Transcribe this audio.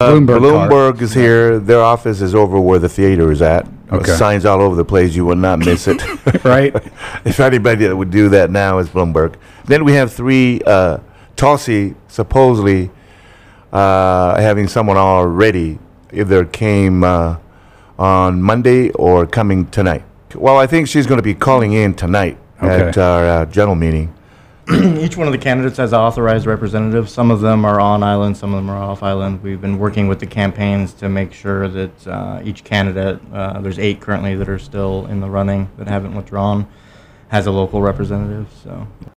Bloomberg is here. Their office is over where the theater is at. Okay. Signs all over the place. You will not miss it. Right. If anybody that would do that now is Bloomberg. Then we have three, Tulsi supposedly having someone already either came on Monday or coming tonight. Well, I think she's going to be calling in tonight at our general meeting. Each one of the candidates has an authorized representative. Some of them are on island, some of them are off island. We've been working with the campaigns to make sure that each candidate, there's 8 currently that are still in the running that haven't withdrawn, has a local representative. So